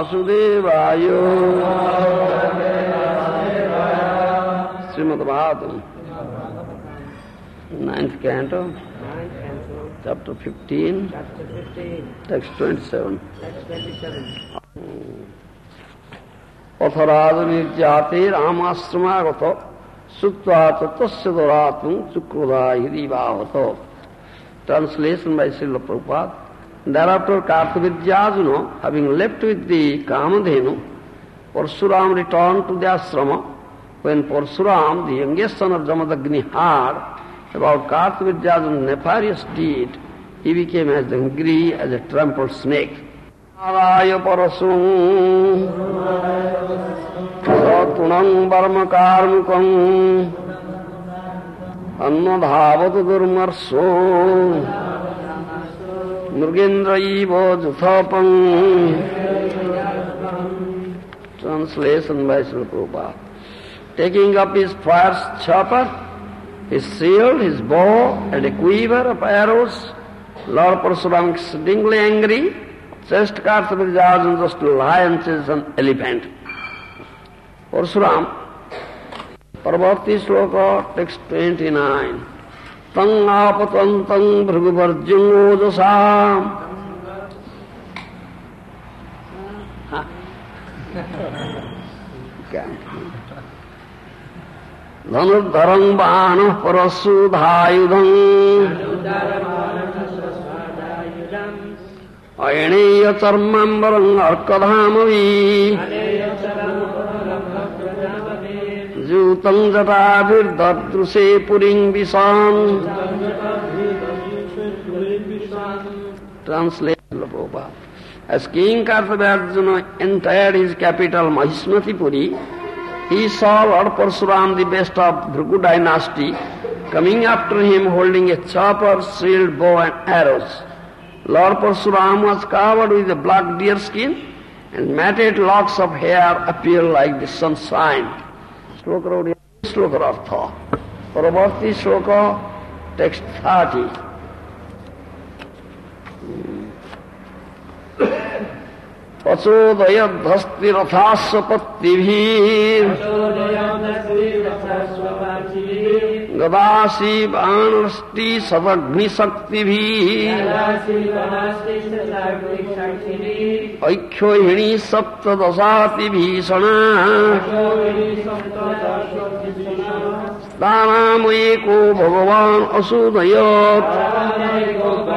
Vasudevaya. Srimad Bhagavatam, 9th canto, chapter 15, text 27. Atharādhanirjāte rāmasrāmāgata suttva tattasya dharātum cukrodāhi divāvata. Translation by Srila Prabhupada. Thereafter Kartavidyājuna, having left with the Kamadhenu, Parsuram returned to the ashrama. When Parsuram, the youngest son of Jamadagni, heard about Kartavidyājana's nefarious deed, he became as angry as a trampled snake. Araya parasum satunam barma karmukam annadhavatu durmarso murgendra iva juthapam. Translation by Srila Prabhupada. Taking up his first chopper, his shield, his bow, and a quiver of arrows, Lord Parsuram, exceedingly angry, chased Kartavidyājana just to lion chase an elephant. Parsuram, Parvati Shloka, text 29. Tang apatantang bhriguvarjung ojasam. Dhanudharang bāna parasudhāyudham Ayeneya charmambarang arkadhamavi Jutang jatavir dadruse puring visam. Translation of Prabhupada. As King Kartavirjuna entered his capital Mahismatipuri, he saw Lord Parsuram, the best of Bhrigu dynasty, coming after him holding a chopper, shield, bow and arrows. Lord Parsuram was covered with a black deer skin, and matted locks of hair appeared like the sunshine. Shloka Artha. Parvati Shloka, text 30. Pachodayadhasti rathasvapattivhi Gadasi Banasti Sadagni Saktivhi Aikhyohini Saptadasati Bhishana Stanam Eko Bhagavan Asudayat.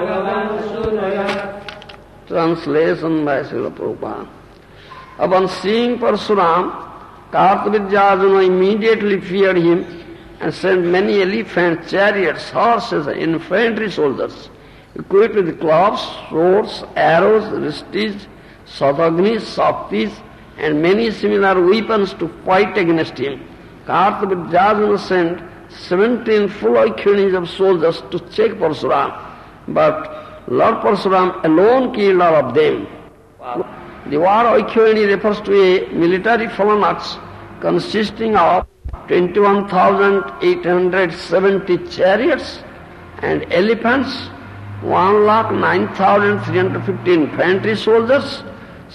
Translation by Srila Prabhupada. Upon seeing Parsuram, Kartavidyājana immediately feared him and sent many elephant chariots, horses, and infantry soldiers, equipped with clubs, swords, arrows, ristis, satagnis, saktis, and many similar weapons to fight against him. Kartavidyājana sent 17 full Aikhyunis of soldiers to check Parsuram, but Lord Parsuram alone killed all of them. The war Aikyoni refers to a military phalanx consisting of 21,870 chariots and elephants, 1,09,315 infantry soldiers,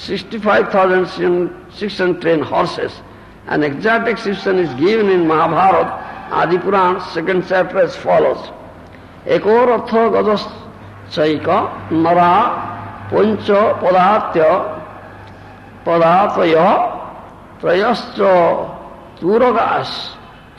65,610 horses. An exact description is given in Mahabharata, Adipuran, 2nd chapter as follows. Eko ratha gajas Chaika Nara Puncha Padataya Trayascha Turagas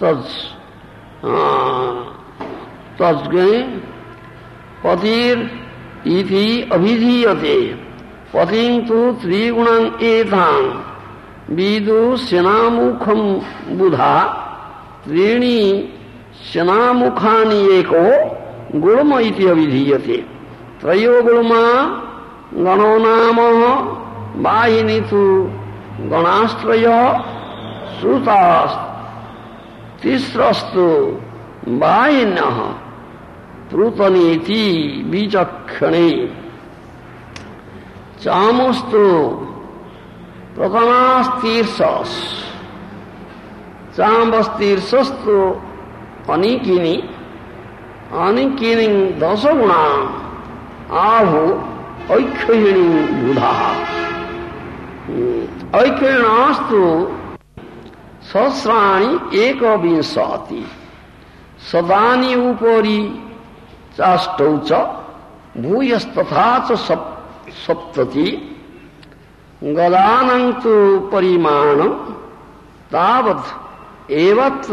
Tajgai Patir Iti Abhidhiyate Pating tu Trigunang Etang Vidu Senamukham Buddha Trini Senamukhani Eko Gulma Iti Abhidhiyate Trayo Gulma Ganonama Bahinitu Ganastraya Sutas Tisrastu Bahinaha Prutaniti Bijakhane Chamustu Pratanastirsas Chambastirsastu Panikini Anikining Dasaguna Ahu Aikhayini Buddha. ऐक्येनास्तु सहस्राणि एकविंशति सदानि उपरि चाष्टौ च भूयस्तथा च सप्तति गदानं तु परिमाणं तावत् एवत्र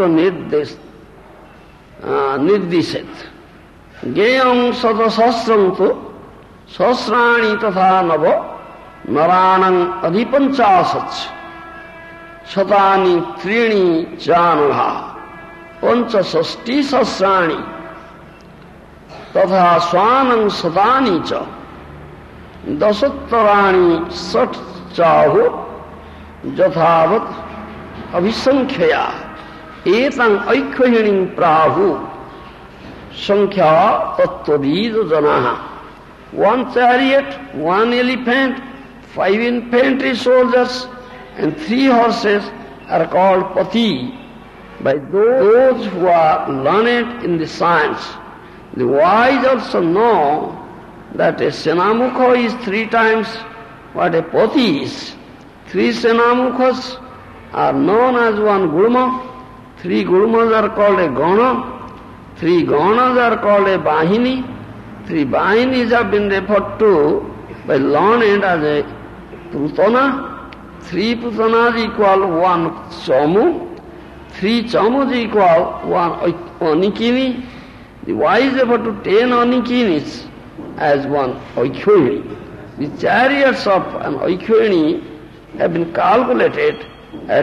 निर्दिशेत् ज्ञेयं शतसहस्रं तु सहस्राणि तथा नव नराणं अधिपञ्चाशत् शतानि त्रीणि चानघा पंचषष्टि सहस्राणि तथा स्वानं शतानि च दशोत्तराणि षट् चाहु यथावत् अभिसंख्यया एतं ऐक्यहिणीं प्राहु संख्या तत्त्वविद जनाः. One chariot, one elephant, 5 infantry soldiers and 3 horses are called pati by those who are learned in the science. The wise also know that a Senamukha is 3 times what a pati is. 3 Senamukhas are known as 1 Gurma, 3 Gurmas are called a Gana, 3 Ganas are called a Bahini, 3 Bahinis have been referred to by learned as a Putana, 3 Putanas equal 1 Chamu, 3 Chamus equal 1 Anikini. The wise refer to 10 Anikinis as 1 Aikyoni. The chariots of an Aikyoni have been calculated at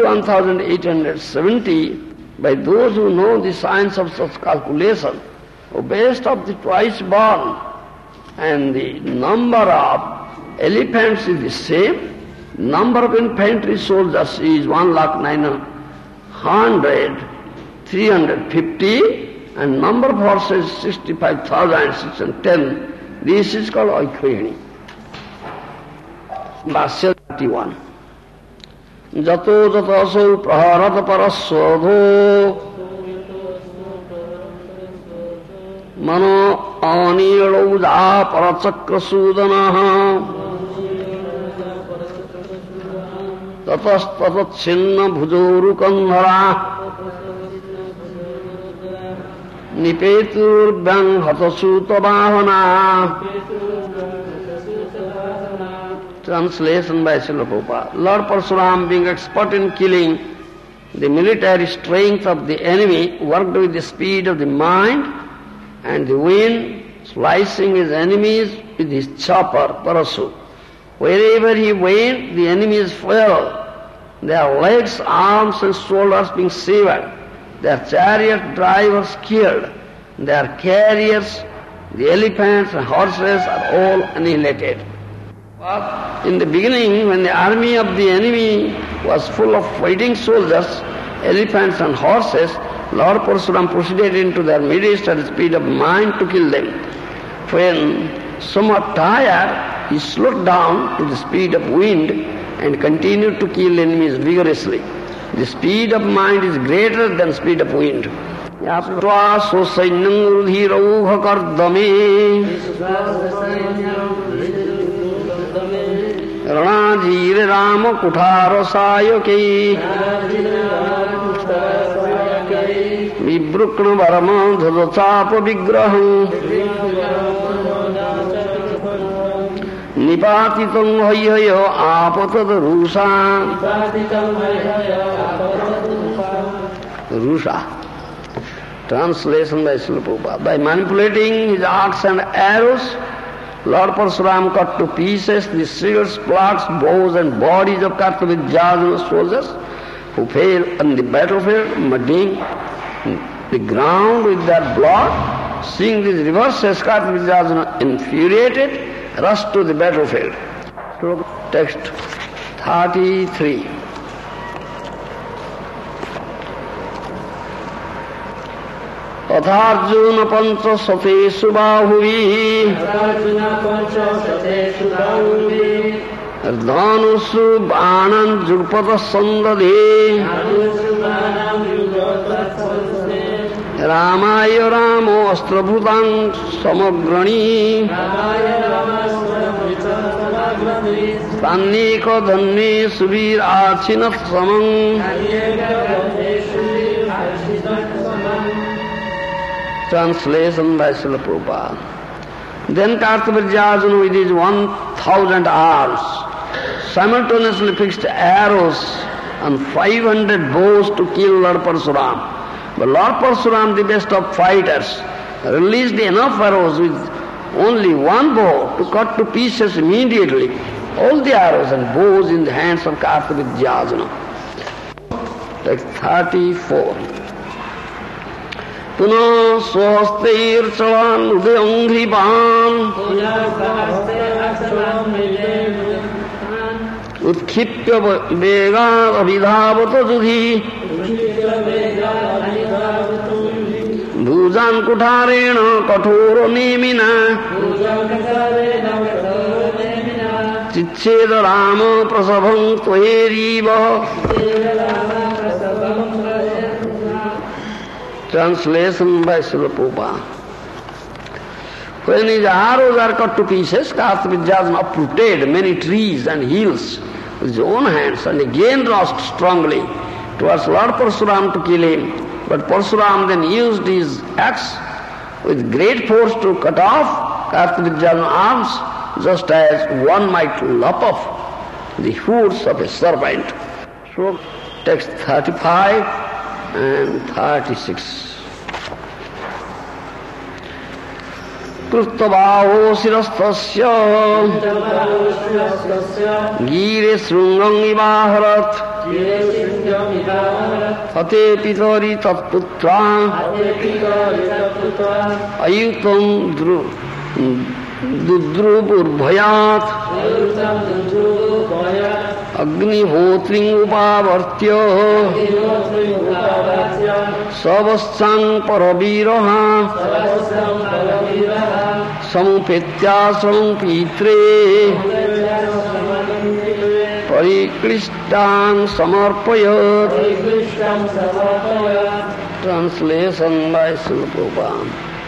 21,870 by those who know the science of such calculation. Based of the twice born and the number of elephants is the same, number of infantry soldiers is 1,900,350 and number of horses 65,610. This is called Aikyoni. Bhashya 31. Jato jataso praharata parasodho mano anirauja parachakrasudanaha tatastatachinna bhujorukandhara nipeturbhyang hatasutavahana. Translation by Srila Prabhupada. Lord Parsuram, being expert in killing the military strength of the enemy, worked with the speed of the mind and the wind, slicing his enemies with his chopper, Parasu. Wherever he went, the enemies fell, their legs, arms and shoulders being severed, their chariot drivers killed, their carriers, the elephants and horses are all annihilated. But in the beginning, when the army of the enemy was full of fighting soldiers, elephants and horses, Lord Parsuram proceeded into their midst at the speed of mind to kill them. When somewhat tired, he slowed down to the speed of wind and continued to kill enemies vigorously. The speed of mind is greater than speed of wind. Yaptva sosainyam rudhirauha kardame Ranajir Rama Kuthara Sayake Vibrukna Varama Dhadachapa Vigraham Nipatitam Hayaya Apatad Rusa. Rusha. Translation by Srila Prabhupada. By manipulating his arcs and arrows, Lord Parsuram cut to pieces the shields, sparks, bows and bodies of Kartavidyajana soldiers who fell on the battlefield, muddying the ground with their blood. Seeing these reverses, Kartavidyajana, infuriated, rushed to the battlefield. Text 33. Atharjuna pancha satesu bahuvi Dhanusu banan jurpata sandade Ramaya Ramo Astrabhutang Samagrani Tannika Dhanni Subir Achinat Samang. Translation by Srila Prabhupada. Then Kartavirya Arjuna with his 1,000 arms simultaneously fixed arrows and 500 bows to kill Lord Parsuram. But Lord Parsuram, the best of fighters, released enough arrows with only one bow to cut to pieces immediately all the arrows and bows in the hands of Kartavirya Arjuna. Text 34. Puno swasteir chalan udayam hriban Utkipya vega abhidhavata judhi Bhujan kutarena kathoro nemina Chicheda rama prasabham tveriva. Translation by Srila Prabhupada. When his arrows are cut to pieces, Kartavirya uprooted many trees and hills with his own hands and again rushed strongly towards Lord Parsuram to kill him. But Parsuram then used his axe with great force to cut off Kartavirya's arms, just as one might lop off the hooves of a serpent. So, text 35 and 36. Kruttabhaho sirastasya Gire srungam ivaharat Hate pitari tatputra Ayutam dudruburbhayat Agnihotring upavartya Savasang paraviraha Samupetyasam pitre Pariklistan samarpayat. Translation by Srila Prabhupada.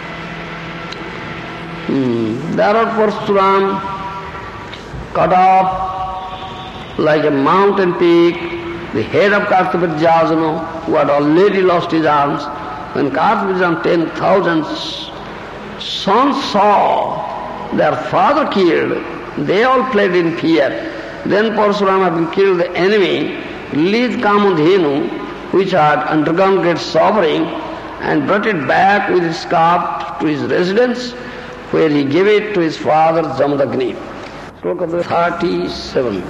Thereafter Parsuram cut off like a mountain peak the head of Kartavirya Arjuna, who had already lost his arms. When Kartavirya's 10,000 sons saw their father killed, they all fled in fear. Then Parsuram, having killed the enemy, released Kamadhenu, which had undergone great suffering, and brought it back with its calf to his residence, where he gave it to his father Jamadagni. Sloka 37.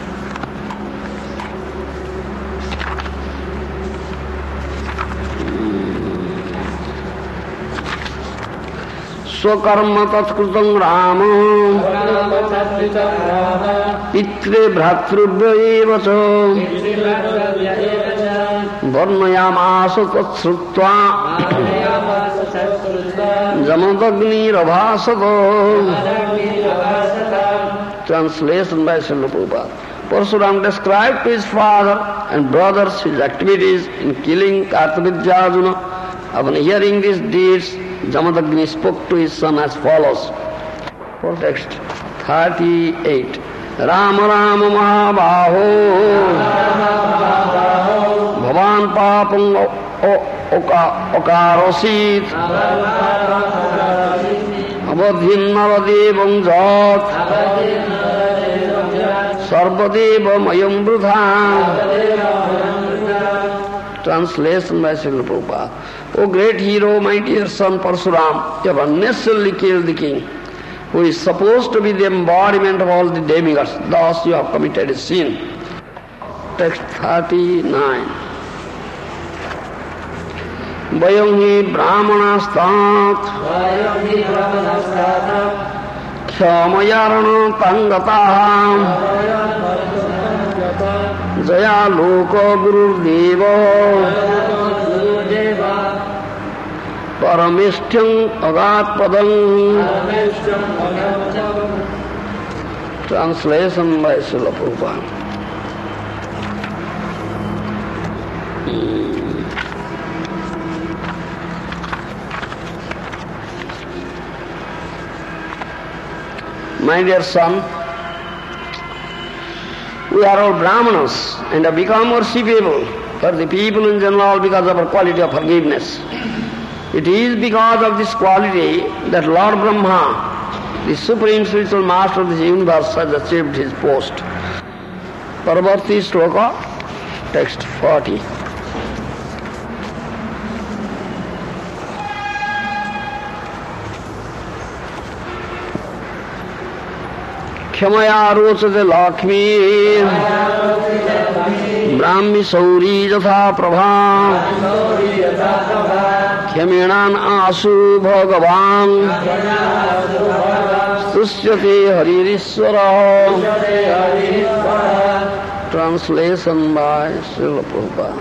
Swakarma tatkrutam rama pitre bhratrubhya evacha varnayamasa tatsrutva Jamadagni rabhasata. Translation by Srila Prabhupada. Parsuram described to his father and brothers his activities in killing Kartavirya Arjuna. Upon hearing these deeds, Jamadagni spoke to his son as follows. For text 38. Rama Rama Mahabaho Bhavan Papam Okarosit Abadhin Navadevam Jat Sarvadeva Mayam Brudha. Translation by Srila Prabhupada. O great hero, my dear son Parsuram, you have unnecessarily killed the king, who is supposed to be the embodiment of all the demigods. Thus you have committed a sin. Text 39. Vayam hi brahmanastat Kyamayarana tangataham Jaya loka guru deva Paramishtyam agat padam. Translation by Srila Prabhupada. My dear son, we are all Brahmanas and have become worshipable for the people in general because of our quality of forgiveness. It is because of this quality that Lord Brahma, the Supreme Spiritual Master of this universe, has achieved his post. Paravarti Shloka, text 40. Khyamaya rochate lakshmi brahmi sauri jatha prabha Khyamenan asu bhagavan stusyate haririshvara. Translation by Srila Prabhupada.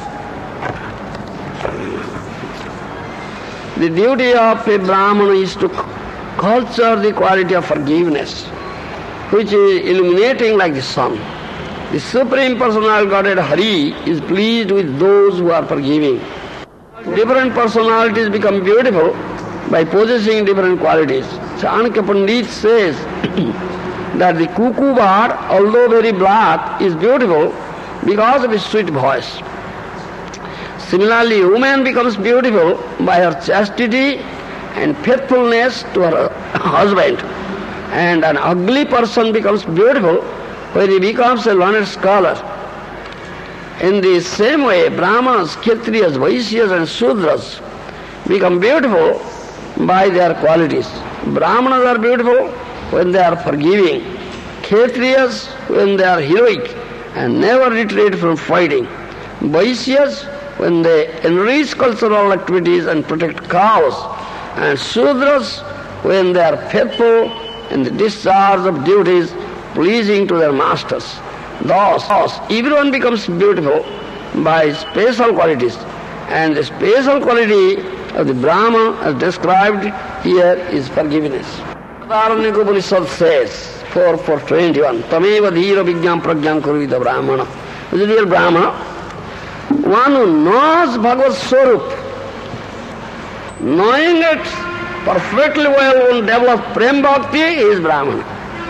The duty of a Brahmana is to culture the quality of forgiveness, which is illuminating like the sun. The Supreme Personality Godhead Hari is pleased with those who are forgiving. Different personalities become beautiful by possessing different qualities. Chanakya Pandit says that the cuckoo bird, although very black, is beautiful because of its sweet voice. Similarly, woman becomes beautiful by her chastity and faithfulness to her husband. And an ugly person becomes beautiful when he becomes a learned scholar. In the same way, Brahmanas, Kshatriyas, Vaishyas and Shudras become beautiful by their qualities. Brahmanas are beautiful when they are forgiving, Kshatriyas when they are heroic and never retreat from fighting, Vaishyas when they enrich cultural activities and protect cows, and Shudras when they are faithful in the discharge of duties pleasing to their masters. Thus, everyone becomes beautiful by special qualities, and the special quality of the Brahma as described here is forgiveness. Aranyaka Upanishad says, 4:21, Tameva dhira vigyam pragyam kurvita Brahmana. Is it real Brahmana? One who knows Bhagavad Swarup, knowing it perfectly well and develop Prem Bhakti, is Brahmana.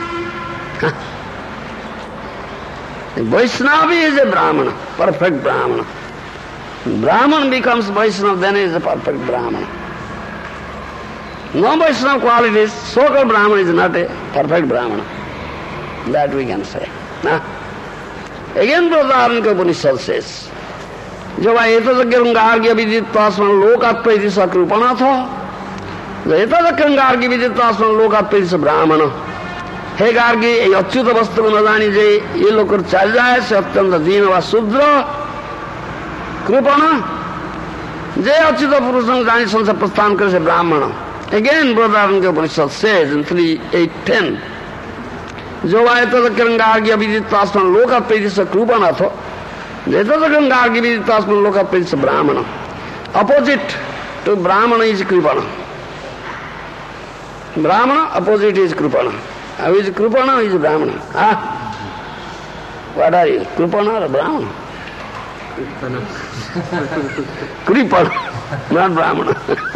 The Vaishnava is a Brahmana, perfect Brahmana. Brahman becomes Vaishnava, then he is a perfect Brahmana. No Vaishnava qualities, so-called Brahmana is not a perfect Brahmana. That we can say. Again, Brahmarika Upanishad says, Java etadakrangārgya vidittasman lokat praitisa krupanatha. etadakrangārgya vidittasman lokat praitisa brahmana. हे गार्गी ये अच्युत वस्तु न जानी जे ये लोग चल जाए से अत्यंत दीन व शूद्र कृपण जे अच्युत पुरुष जानी संसार प्रस्थान करे से ब्राह्मण. Again, Brother Upanishad says in 3:8-10, जो वाय तदक्रंगार्ग्य विदितास्मन लोकप्रेतिस कृपणाथो तदक्रंगार्ग्य विदितास्मन लोकप्रेतिस ब्राह्मण. Opposite to Brahmana is Kripana. Brahmana, opposite is Kripana. Who is Kripana, who is Brahmana? What are you, Kripana or Brahmana? Kripana, not Brahmana.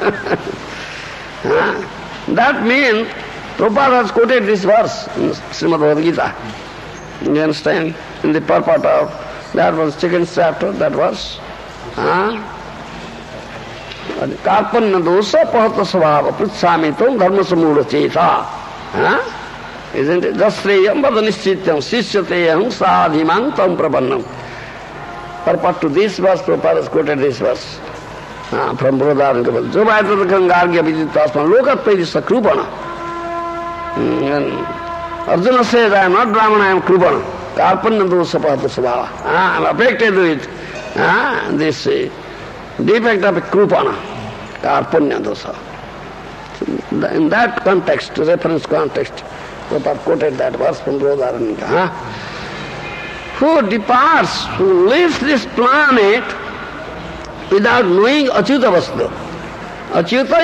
That means, Prabhupada has quoted this verse in Srimad Bhagavad Gita. You understand? In the purport of, that was second chapter, that verse. Karpanya dosa pahata svabha pritsamitam dharma samudha cheta. Isn't it? Jasreyam vadanischityam sishyateyam sadhimam tam prapannam. Purport to this verse, Prabhupada has quoted this verse from Brother Upanishad. Jovayatadakangargya viditasman lokat praitisa krupana. Arjuna says, I am not Brahmana, I am krupana. Karpanya dosa pahata svabha. I am affected with this defect of krupana, karpanya dosa. In that context, reference context, Prabhupada quoted that verse from Brother. Who departs, who leaves this planet without knowing Achyuta Vastu. Achyuta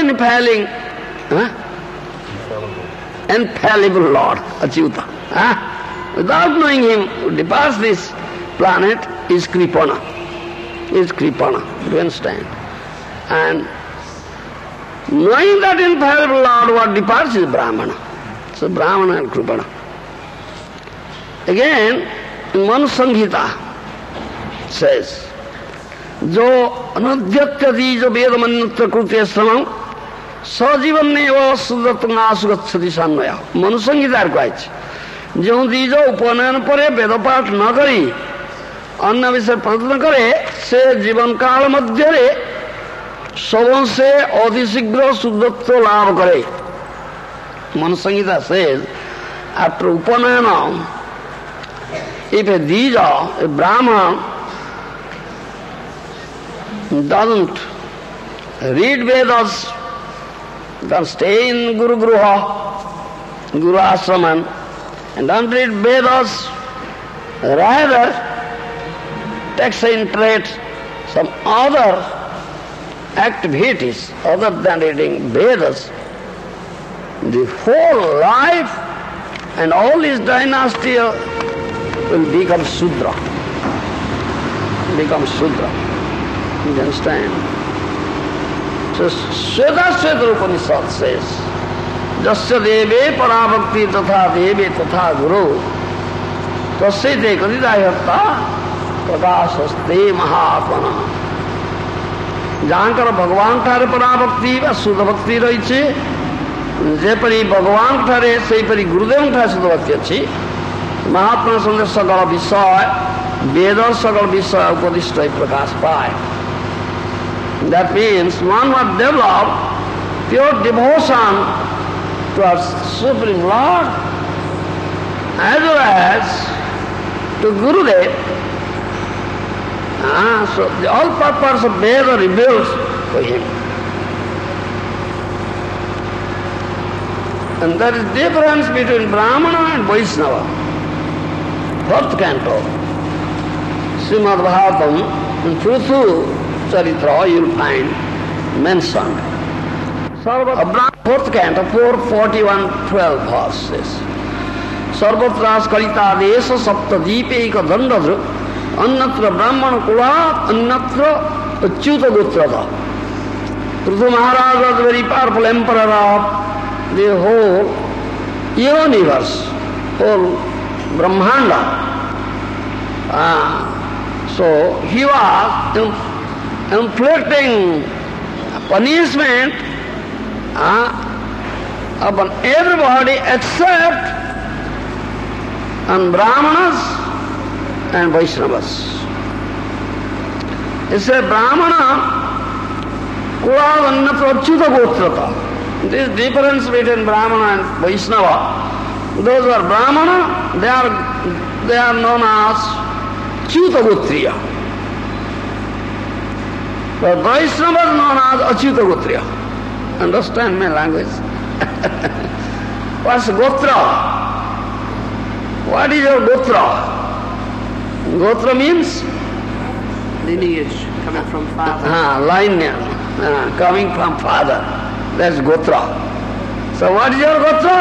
infallible Lord, Achyuta. Without knowing him, who departs this planet is Kripana. Do you understand? And knowing that infallible Lord, what departs is Brahmana. So Brahmana and Kripana. Again, in Manu Samhita says, जो अनध्यत्यति जो वेद मन्त्र कृत्य श्रमं सजीवन ने वो सुदत्तनासु गच्छति सान्वया मनुसंगीतार कहছে ଯେଉଁ ଦ୍ୱିଜ ଉପନୟନ ପରେ ବେଦପାଠ ନ କରି ଅନ୍ୟ ବିଷୟ ପ୍ରୟତ୍ନ କରେ ସେ ଜୀବନ କାଳ ମଧ୍ୟରେ ସବୁସେ ଅତି ଶୀଘ୍ର ଶୁଦ୍ଧତ୍ୱ ଲାଭ କରେ. ମନୁସଂଗୀତା says after upanayana if a dvija, a brahman doesn't read Vedas, doesn't stay in Guru Gruha, Guru Ashraman, and don't read Vedas, rather takes interest some other activities other than reading Vedas, the whole life and all his dynasty will become Sudra. Become Sudra. You understand? So Shveta Upanishad says, Jasya deve parabhakti tatha deve tatha guru tasyate kadidayatta prakasaste mahatmana. ଯାହାଙ୍କର ଭଗବାନ ଠାରେ ପରାଭକ୍ତି ବା ଶୁଦ୍ଧ ଭକ୍ତି ରହିଛି, ଯେପରି ଭଗବାନ ଠାରେ ସେହିପରି ଗୁରୁଦେବଙ୍କ ଠାରେ ଶୁଦ୍ଧ ଭକ୍ତି ଅଛି, ମହାତ୍ମା ସଙ୍ଗେ ସକଳ ବିଷୟ ବେଦ ସକଳ ବିଷୟ ଉପଦିଷ୍ଟ ପ୍ରକାଶ ପାଏ. That means one must develop pure devotion towards Supreme Lord as well as to Gurudev. So the all purpose of Veda reveals to him. And there is difference between Brahmana and Vaishnava. Fourth canto, Srimad Bhagavatam, in Pruthu Charitra you will find mentioned. Fourth canto, 441:12 verses. Sarvatras Karita Desa Saptadipeika Dandadru Annatra Brahmana Kulat Annatra Achyuta Gutrata. Pruthu Maharaj was the very powerful emperor of the whole universe, whole Brahmanda. So he was inflicting punishment upon everybody except on Brahmanas and Vaishnavas. He said Brahmana Kulavannatra Achyuta Gotrata. This difference between Brahmana and Vaishnava, those who are Brahmana, they are known as Achyuta Gotriya. But Vaishnava is known as Achyuta Gotriya. Understand my language? What's Gotra? What is your Gotra? Gotra means? Lineage, coming from father. Lineage, coming from father. That's Gotra. So what is your Gotra?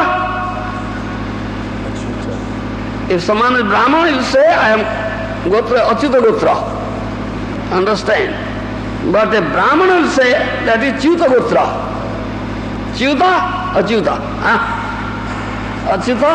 If someone is Brahman, he will say, I am Gotra, Achyuta Gotra. Understand? But a Brahman will say, that is Achyuta Gotra. Achyuta? Achyuta. Achyuta?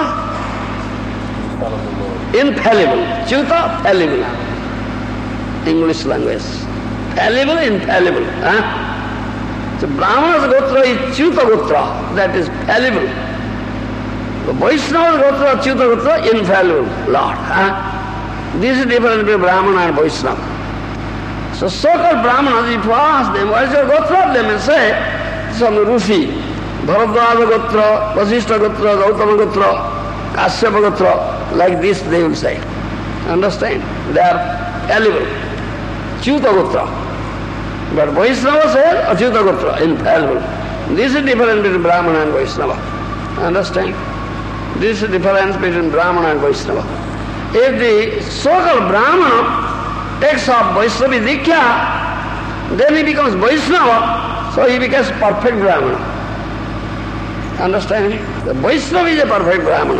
Infallible. Achyuta? Fallible. English language. Fallible, infallible. So Brahmana's Gotra is Achyuta Gotra, that is fallible. The Vaishnava's Gotra, Achyuta Gotra, infallible, Lord. This is difference between Brahmana and Vaishnava. So so-called Brahmanas, if you ask them, what is your Gotra? They may say, some Rushi, Bharadwaja Gotra, Vasishtha Gotra, Gautama Gotra, Kasyapa Gotra, like this they will say. Understand? They are fallible. Achyuta Gotra. But Vaishnava says Achyuta Gotra, infallible. This is difference between Brahmana and Vaishnava. Understand? This is difference between Brahmana and Vaishnava. If the so-called Brahmana takes up Vaishnavi Diksha, then he becomes Vaishnava, so he becomes perfect Brahmana. Understand? The Vaishnava is a perfect Brahmana.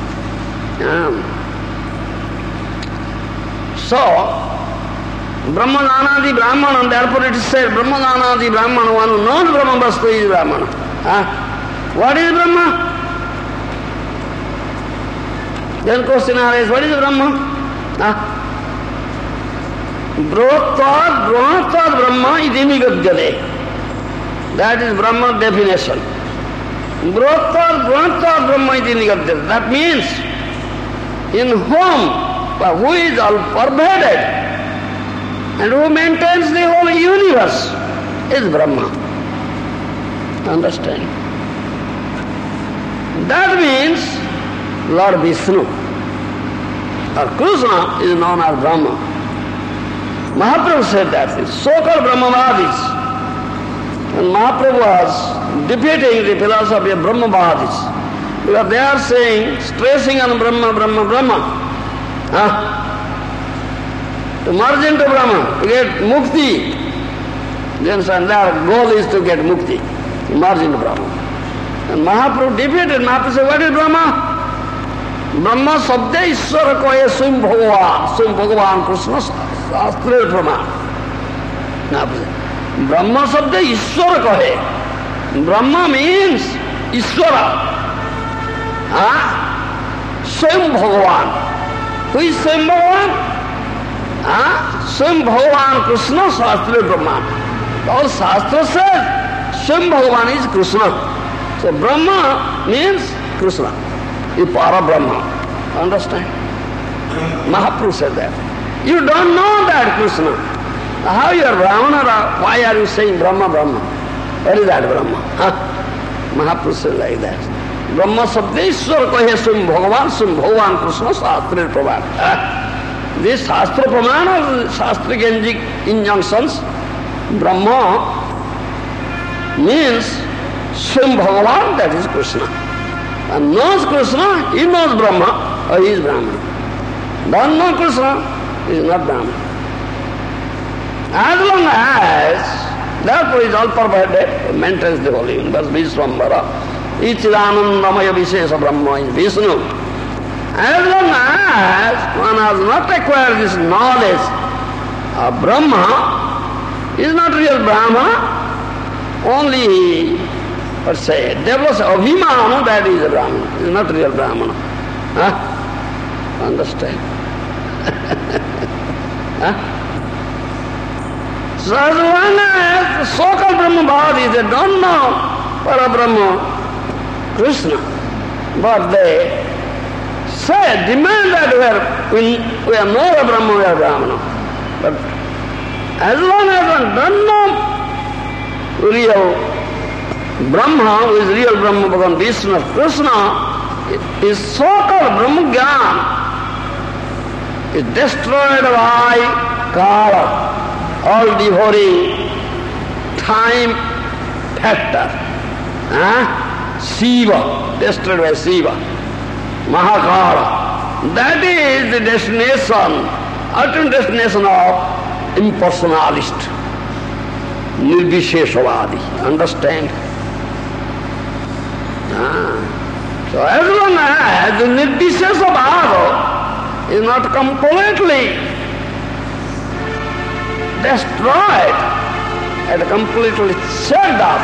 So, Brahmadanadi Brahmana, therefore it is said, Brahmadanadi Brahmana, one who knows Brahma Vastu is Brahmana. What is Brahma? Then question arises, what is Brahma? Brohtad Brahma iti nigadyate. That is Brahma definition. Brohtad Brahma iti nigadyate. That means in who is all pervaded and who maintains the whole universe is Brahma. Understand? That means Lord Vishnu or Krishna is known as Brahma. Mahaprabhu said that, so-called Brahmavadis. And Mahaprabhu was defeating the philosophy of Brahmavadis. Because they are saying, stressing on Brahma. To merge into Brahma, to get mukti. Then their goal is to get mukti, to merge into Brahma. And Mahaprabhu defeated. Mahaprabhu said, what is Brahma? Brahma sabde Ishwara kohe swam Bhagavan Krishna Shastra Praman. Brahma sabde Ishwara kohe. Brahma means Ishwara. Swam Bhagavan. Who is Swam Bhagavan? Swam Bhagavan Krishna Shastra Praman. All Shastra says Swam Bhagavan is Krishna. So Brahma means Krishna. Is Para Brahma. Understand? Mahaprabhu said that. You don't know that Krishna. How you are Brahmana? Why are you saying Brahma? What is that Brahma? Mahaprabhu said like that. Brahma sabdeshwar kohe swam Bhagavan Krishna Shastra Praman. This Shastra Praman or Shastric injunctions, Brahma means swam Bhagavan, that is Krishna. And knows Krishna, he knows Brahma, or he is Brahman. Don't know Krishna, he is not Brahman. As long as, therefore he is all pervaded, maintains the whole universe, Vishwambara, Ichidanandamaya Vishesha Brahma is Vishnu. As long as one has not acquired this knowledge of Brahma, he is not real Brahma, only let's say, develops abhimana, that is a Brahmana. It's not real Brahmana. Understand? So as long as so-called Brahmavadis, they don't know Parabrahma, Krishna, but they say, demand that we are not a Brahma, we are Brahmana. But as long as one doesn't know real Brahma, who is real Brahma, Bhagavan Vishnu, Krishna, is so-called Brahma Gyan, is destroyed by Kala, all devouring time factor. Shiva, destroyed by Shiva, Mahakala. That is the destination, ultimate destination of impersonalist, Nirvisheshavadi. Understand? So as long as the Nirvisheshavada is not completely destroyed and completely shut off,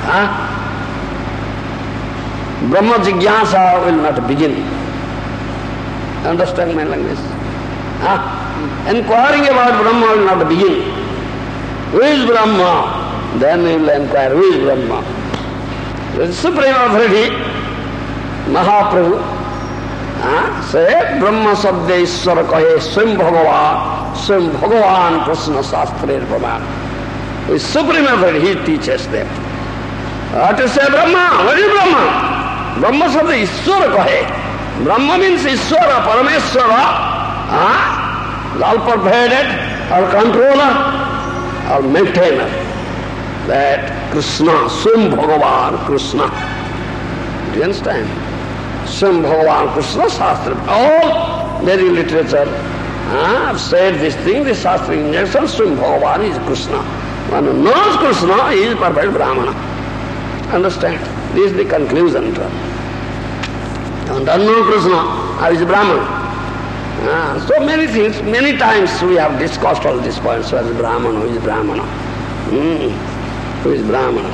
Brahma Jigyasa will not begin. Understand my language? Inquiring about Brahma will not begin. Who is Brahma? Then we will inquire, who is Brahma? The Supreme Authority, Mahaprabhu, say, Brahma sabde Ishwara kahe swam Bhagavan Krishna Shastra Praman. With Supreme Authority, he teaches them. To say Brahma, what is Brahma? Brahma sabde Ishwara kahe. Brahma means Ishwara, Parameshwara, all pervaded, or controller, or maintainer. That Krishna, Swam Bhagavan Krishna. Do you understand? Swam Bhagavan Krishna Shastra. All very literature have said this thing, this Shastra injunction, Swam Bhagavan is Krishna. One who knows Krishna is perfect Brahmana. Understand? This is the conclusion. One doesn't know Krishna, how is Brahmana? So many things, many times we have discussed all these points. Who is Brahmana, who is Brahmana? Who is Brahmana?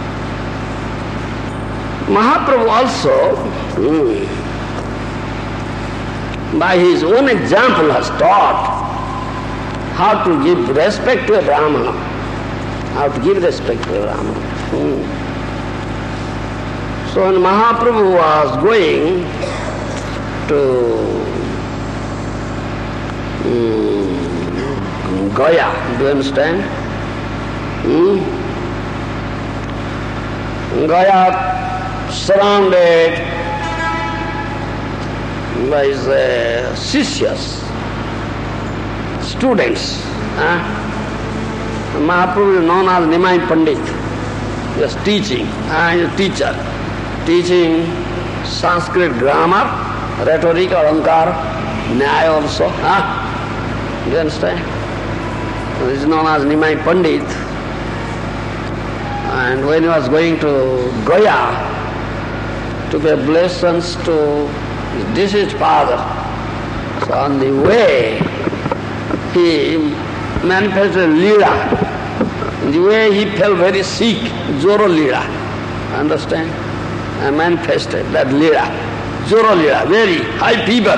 Mahaprabhu also by his own example has taught how to give respect to a Brahmana. How to give respect to a Brahmana. So when Mahaprabhu was going to Gaya, do you understand? Gaya surrounded by his Sishyas, students. Mahaprabhu is known as Nimai Pandit. He was teaching, he is a teacher. Teaching Sanskrit grammar, rhetoric, alankar, nyaya also. Do you understand? So this is known as Nimai Pandit. And when he was going to Gaya to give blessings to his deceased father, so on the way he manifested Leela. In the way he felt very sick, Joro Leela. Understand? And manifested that Leela. Joro Leela, very high fever.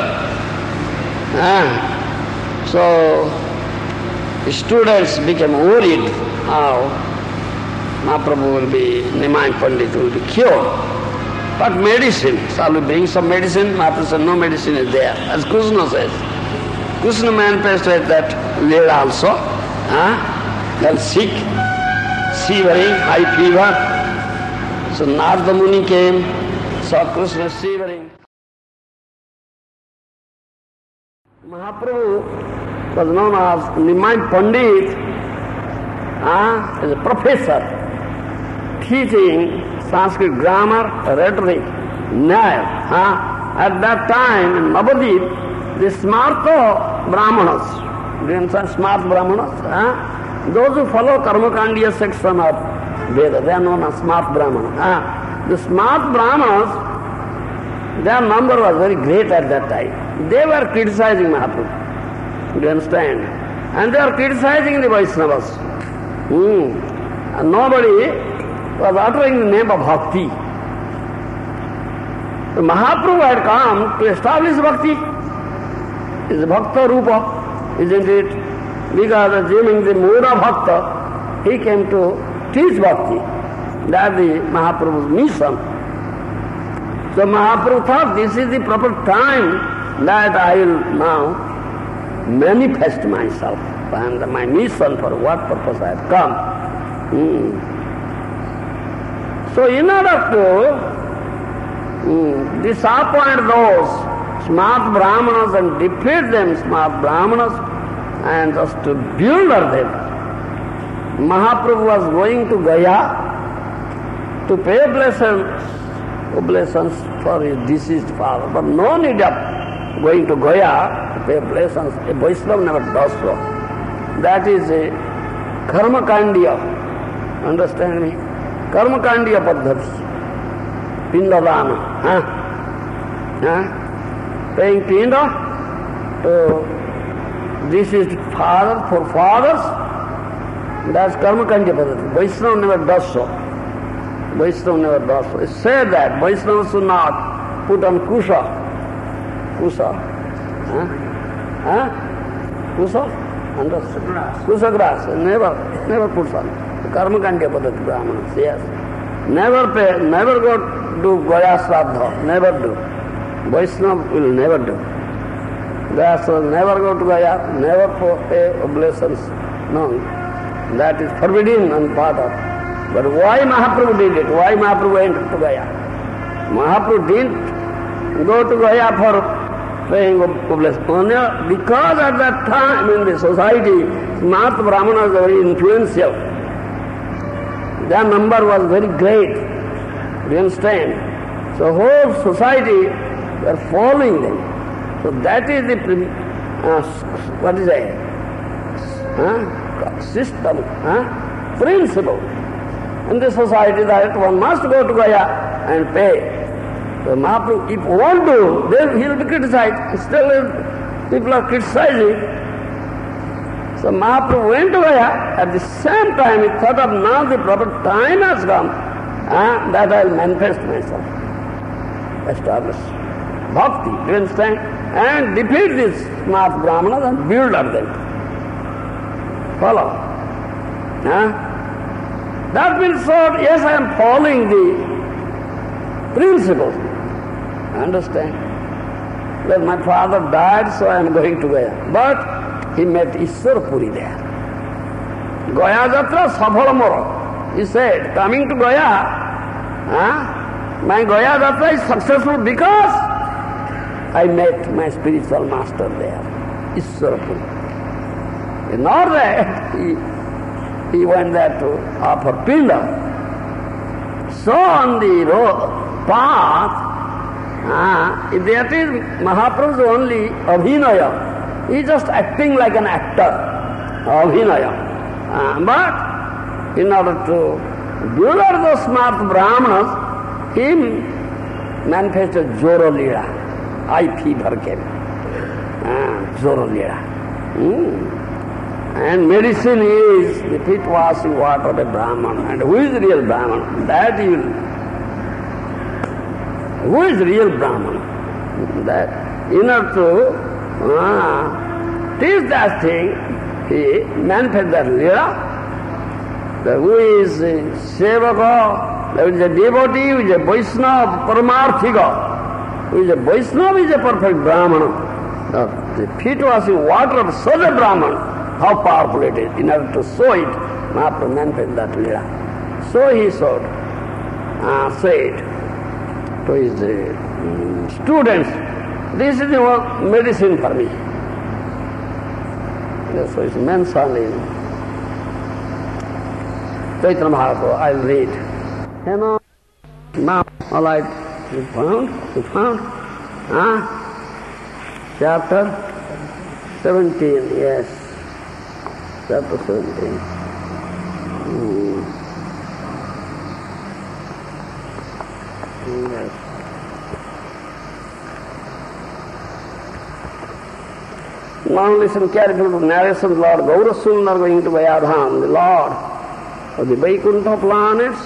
So the students became worried how Mahaprabhu will be, Nimai Pandit will be cured. But medicine, shall we bring some medicine? Mahaprabhu said, no medicine is there. As Krishna says. Krishna manifested that Leela also. Felt sick, shivering, high fever. So Narada Muni came, saw Krishna shivering. Mahaprabhu was known as Nimai Pandit, as a professor, teaching Sanskrit grammar, rhetoric, nyaya. At that time in Navadip, the Smarta Brahmanas, do you understand Smarta Brahmanas? Those who follow Karmakandiya section of Veda, they are known as Smarta Brahmanas. The Smarta Brahmanas, their number was very great at that time. They were criticizing Mahaprabhu. Do you understand? And they are criticizing the Vaishnavas. And nobody was uttering the name of Bhakti. So Mahaprabhu had come to establish Bhakti. It's Bhakta Rupa, isn't it? Because assuming the Mura Bhakta, he came to teach Bhakti. That's the Mahaprabhu's mission. So Mahaprabhu thought this is the proper time that I will now manifest myself and my mission for what purpose I have come. So in order to disappoint those smart Brahmanas and defeat them, smart Brahmanas, and just to bewilder them, Mahaprabhu was going to Gaya to pay oblations for his deceased father. But no need of going to Gaya to pay oblations. A Vaishnava never does so. That is a Karmakandiya. Understand me? Karmakandiya Paddhati. Pindadana. Paying pinda to deceased father for fathers. That's Karmakandiya Paddhati. Vaishnava never does so. Vaishnava never does so. It's said that Vaishnava should not put on kusha. Kusa. Kusa? Understood? Kusa grass. Never puts on. Karmakandiya Paddhati Brahmanas, yes. Never pay, never go do Gaya Shraddha. Never do. Vaishnava will never do. Gaya Shraddha, never go to Gaya, never pay oblations. No. That is forbidden on part of. But why Mahaprabhu did it? Why Mahaprabhu went to Gaya? Mahaprabhu didn't go to Gaya for paying oblations. Because at that time in the society, Smart Brahmanas were very influential. Their number was very great. Do you understand? So whole society were following them. So that is the system, principle in the society that one must go to Gaya and pay. So Mahaprabhu, if won't do, then he will be criticized. Still people are criticizing. So Mahaprabhu went to Gaya. At the same time he thought of now the proper time has come that I will manifest myself. Establish. bhakti, do you understand? And defeat these smart brahmanas and build up them. Follow? Huh? That means, yes, I am following the principle. Understand? Well, my father died, so I am going to Gaya. But he met Ishwar Puri there. Gaya Jatra Safala Moro. He said, coming to Gaya, my Gaya Jatra is successful because I met my spiritual master there, Ishwar Puri. In order that he went there to offer pillar. So on the road, path, that is Mahaprabhu's only Abhinaya. He is just acting like an actor, Abhinaya. But in order to build up those smart Brahmanas, he manifested Joro Lila. Eye fever came. Joro Lila. And medicine is the feet washing water of a Brahman. And who is the real Brahman? That you will. Who is the real Brahman? That in order to teach that thing, he manifested that Lila. Who is Sevaka, who is a devotee, who is a Vaishnava, Paramarthika. Who is a Vaishnava is a perfect Brahmana. The feet washing water of such a Brahman. How powerful it is. In order to show it, Mahaprabhu manifested that Lila. So he said to his students, this is the medicine for me. So it's mentioned in Chaitanya Mahaprabhu. I'll read. Now, all right, you found? Chapter 17, yes. Chapter 17. Yes. Now listen carefully to narration. Lord Gaurasundar going to Gayadham, the Lord of the Vaikuntha planets,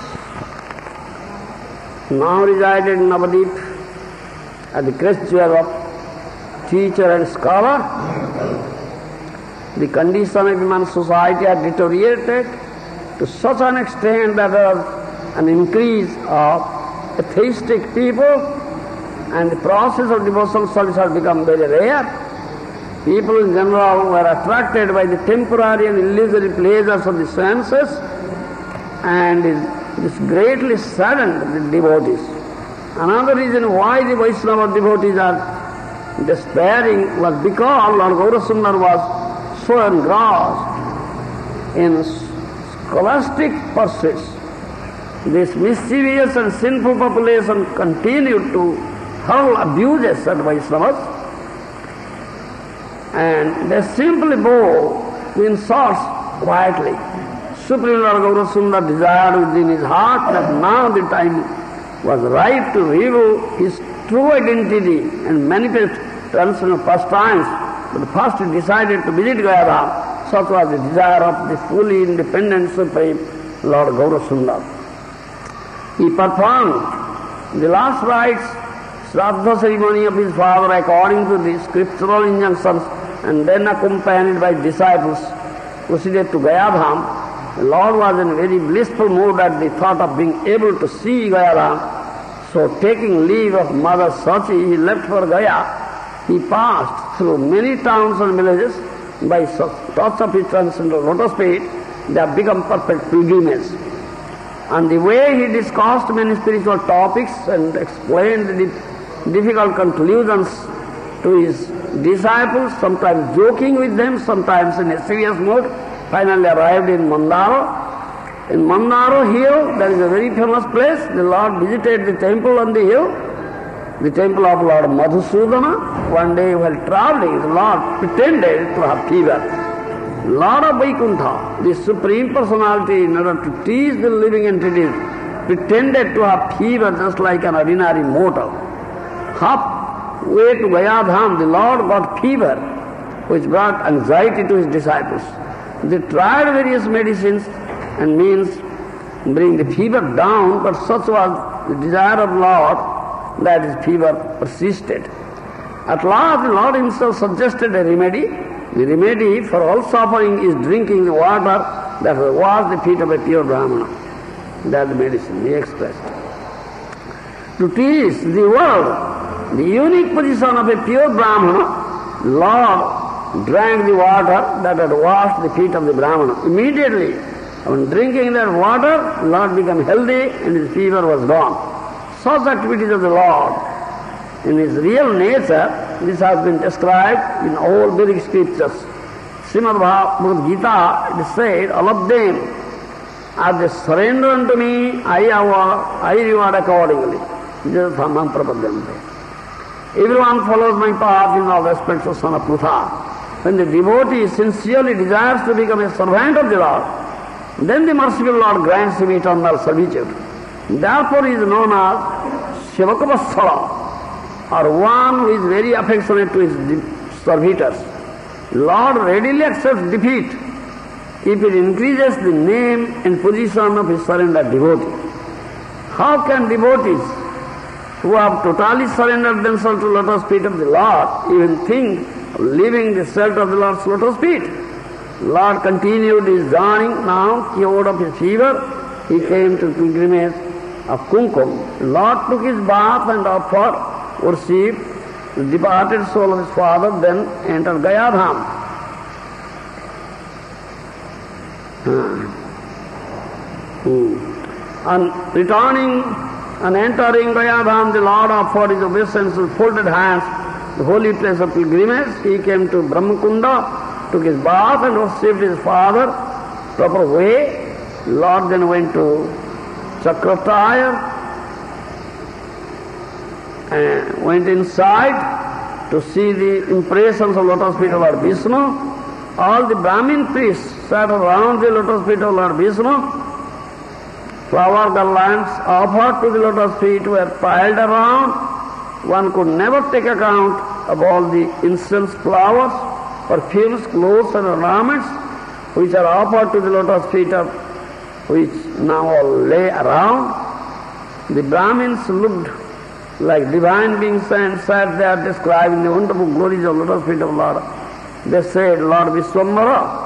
now resided in Navadip at the crest jewel of teacher and scholar. The condition of human society had deteriorated to such an extent that there was an increase of atheistic people, and the process of devotional service has become very rare. People in general were attracted by the temporary and illusory pleasures of the senses, and this greatly saddened the devotees. Another reason why the Vaishnava devotees are despairing was because Lord Gaurasundar was so engrossed in scholastic pursuits. This mischievous and sinful population continued to hurl abuses at Vaishnavas, and they simply bore the insults quietly. Supreme Lord Gaurasundar desired within his heart that now the time was right to reveal his true identity and manifest transcendental pastimes. But first he decided to visit Gayadham. Such was the desire of the fully independent Supreme Lord Gaurasundar. He performed the last rites, Shraddha ceremony of his father according to the scriptural injunctions, and then accompanied by disciples proceeded to Gayadham. The Lord was in a very blissful mood at the thought of being able to see Gayadham. So taking leave of Mother Sachi, he left for Gaya. He passed through many towns and villages. By touch of his transcendental lotus feet, they have become perfect pilgrimages. On the way he discussed many spiritual topics and explained the difficult conclusions to his disciples, sometimes joking with them, sometimes in a serious mood. Finally arrived in Mandaro. In Mandaro hill, there is a very famous place. The Lord visited the temple on the hill, the temple of Lord Madhusudana. One day while traveling, the Lord pretended to have fever. Lord of Vaikuntha, the Supreme Personality, in order to teach the living entities, pretended to have fever just like an ordinary mortal. Halfway to Gayadham, the Lord got fever, which brought anxiety to his disciples. They tried various medicines and means bring the fever down, but such was the desire of Lord that his fever persisted. At last the Lord himself suggested a remedy. The remedy for all suffering is drinking the water that has washed the feet of a pure Brahmana. That's the medicine, he expressed. To teach the world the unique position of a pure Brahmana, Lord drank the water that had washed the feet of the Brahmana. Immediately, on drinking that water, Lord became healthy and his fever was gone. Such activities of the Lord, in his real nature, this has been described in all Vedic scriptures. Srimad Bhagavad Gita, it is said, all of them, as they surrender unto me, I reward accordingly. Jathamam prapadyante. Everyone follows my path in all respects of son of Putha. When the devotee sincerely desires to become a servant of the Lord, then the merciful Lord grants him eternal servitude. Therefore he is known as Sevakavatsala, or one who is very affectionate to his servitors. Lord readily accepts defeat if it increases the name and position of his surrendered devotee. How can devotees who have totally surrendered themselves to lotus feet of the Lord even think of leaving the shelter of the Lord's lotus feet? Lord continued his journey. Now, cured of his fever, he came to pilgrimage of Kumkum. The Lord took his bath and offered worship. The departed soul of his father then entered Gayadham. On returning and entering Gayadham, the Lord offered his obeisance with folded hands, the holy place of pilgrimage. He came to Brahmakunda, took his bath and worshipped his father proper way. The Lord then went to Chakrataya and went inside to see the impressions of lotus feet of Lord Vishnu. All the Brahmin priests sat around the lotus feet of Lord Vishnu. Flower garlands offered to the lotus feet were piled around. One could never take account of all the incense, flowers, perfumes, clothes and ornaments which are offered to the lotus feet of which now all lay around. The Brahmins looked like divine beings and sat there describing the wonderful glories of lotus feet of Lord. They said, Lord Vishwambara,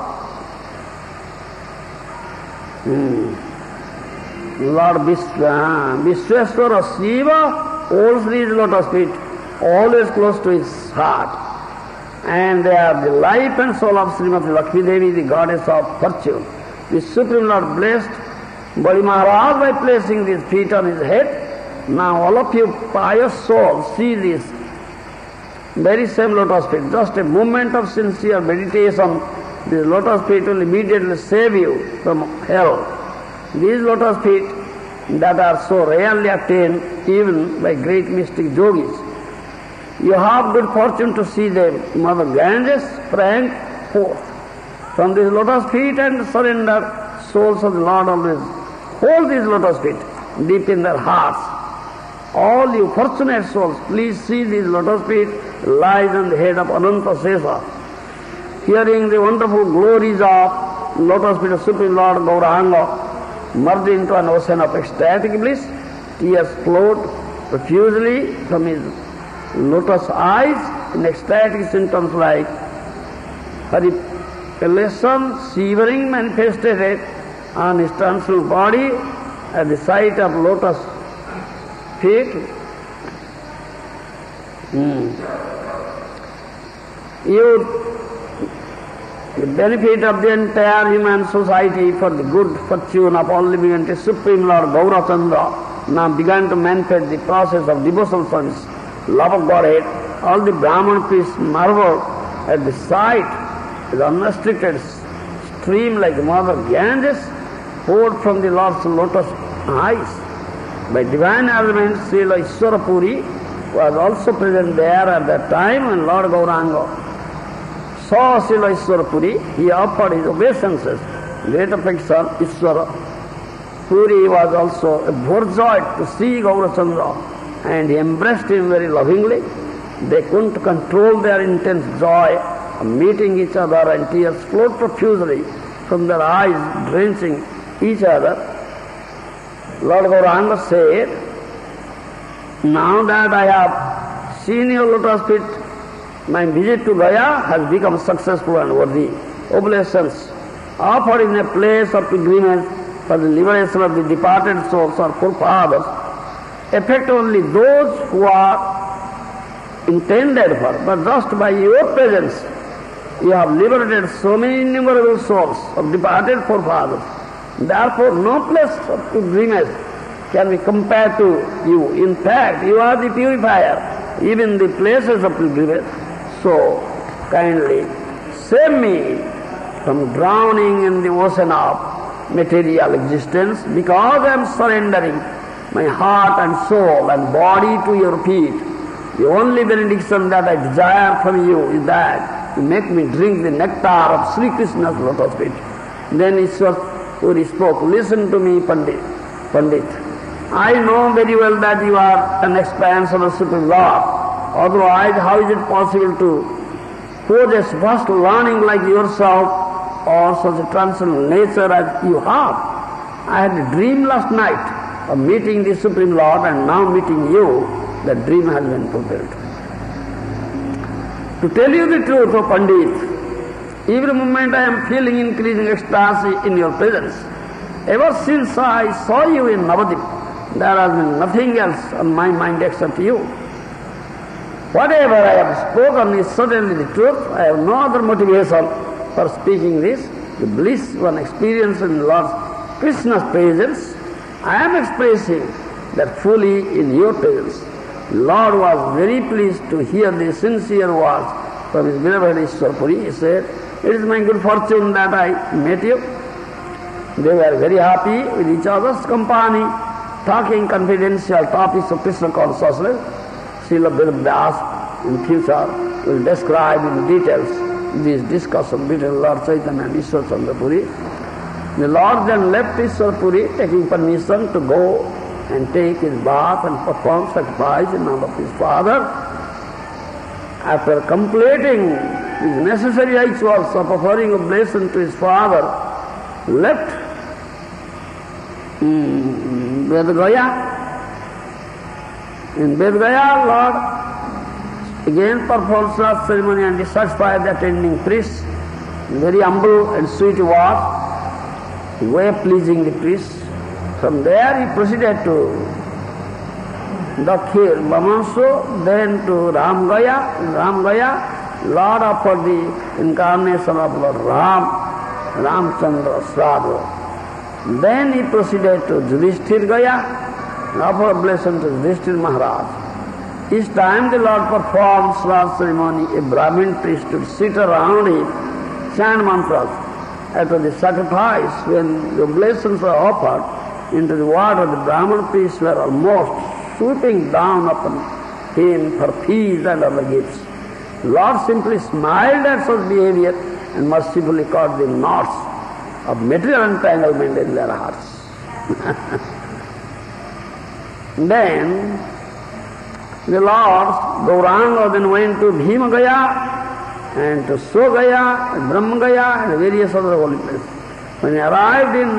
Lord Vishweswara Shiva holds these lotus feet always close to his heart. And they are the life and soul of Srimati Lakshmi Devi, the goddess of fortune. The Supreme Lord blessed Bali Maharaj by placing these feet on his head. Now all of you pious souls see this very same lotus feet. Just a moment of sincere meditation, these lotus feet will immediately save you from hell. These lotus feet that are so rarely attained even by great mystic yogis. You have good fortune to see them. Mother Ganges sprang forth from these lotus feet and surrendered souls of the Lord always hold these lotus feet deep in their hearts. All you fortunate souls, please see these lotus feet lies on the head of Ananta Sesa. Hearing the wonderful glories of lotus feet of Supreme Lord Gauranga, merged into an ocean of ecstatic bliss, tears flowed profusely from his lotus eyes in ecstatic symptoms like elation, shivering manifested on his transformed body at the sight of lotus feet. The benefit of the entire human society for the good fortune of all living entities, Supreme Lord Gaurachandra now began to manifest the process of devotional service, love of Godhead. All the Brahman priests marveled at the sight, the unrestricted stream like Mother Ganges poured from the Lord's lotus eyes. By divine arrangement, Srila Ishwarapuri was also present there at that time when Lord Gauranga saw Srila Ishwarapuri. He offered his obeisances. Great affection, Ishwarapuri was also overjoyed to see Gaurachandra and he embraced him very lovingly. They couldn't control their intense joy of meeting each other and tears flowed profusely from their eyes, drenching each other. Lord Gauranga said, Now that I have seen your lotus feet, my visit to Gaya has become successful and worthy. Oblations offered in a place of pilgrimage for the liberation of the departed souls or forefathers affect only those who are intended for, but just by your presence you have liberated so many innumerable souls of departed forefathers. Therefore no place of pilgrimage can be compared to you. In fact, you are the purifier, even the places of pilgrimage. So kindly save me from drowning in the ocean of material existence, because I am surrendering my heart and soul and body to your feet. The only benediction that I desire from you is that you make me drink the nectar of Sri Krishna's lotus feet. Then Ishwar spoke, listen to me, Pandit. I know very well that you are an expansion of Supreme Lord. Otherwise, how is it possible to possess vast learning like yourself or such a transcendental nature as you have? I had a dream last night of meeting the Supreme Lord, and now meeting you, the dream has been fulfilled. To tell you the truth, O Pandit, every moment I am feeling increasing ecstasy in your presence. Ever since I saw you in Navadip, there has been nothing else on my mind except you. Whatever I have spoken is certainly the truth. I have no other motivation for speaking this. The bliss one experiences in Lord Krishna's presence, I am expressing that fully in your presence. The Lord was very pleased to hear the sincere words from his beloved Ishwar Puri. He said, it is my good fortune that I met you. They were very happy with each other's company, talking confidential topics of Krishna consciousness. Srila Vedabhyas in future will describe in details this discussion between Lord Chaitanya and Ishwar Chandra Puri. The Lord then left Ishwar Puri, taking permission to go and take his bath and perform sacrifice in honor of his father. After completing his necessary rituals of offering oblation to his father, left Ved Gaya. In Ved Gaya, Lord again performs the ceremony and dissatisfied the attending priests in very humble and sweet words, way of pleasing the priests. From there he proceeded to Dakhir Bamaso, then to Ram Gaya. In Ram Gaya, Lord offered the incarnation of Lord Ramchandra Sradha. Then he proceeded to Yudhishthir Gaya and offered oblation to Yudhishthir Maharaj. Each time the Lord performs Sradha ceremony, a Brahmin priest would sit around him, chant mantras. After the sacrifice, when the oblations were offered into the water, the Brahmin priests were almost swooping down upon him for fees and other gifts. The Lord simply smiled at such behavior and mercifully caught the knots of material entanglement in their hearts. Then the Lord Gauranga then went to Bhima Gaya and to So Gaya, and Brahma Gaya and various other holy places. When he arrived in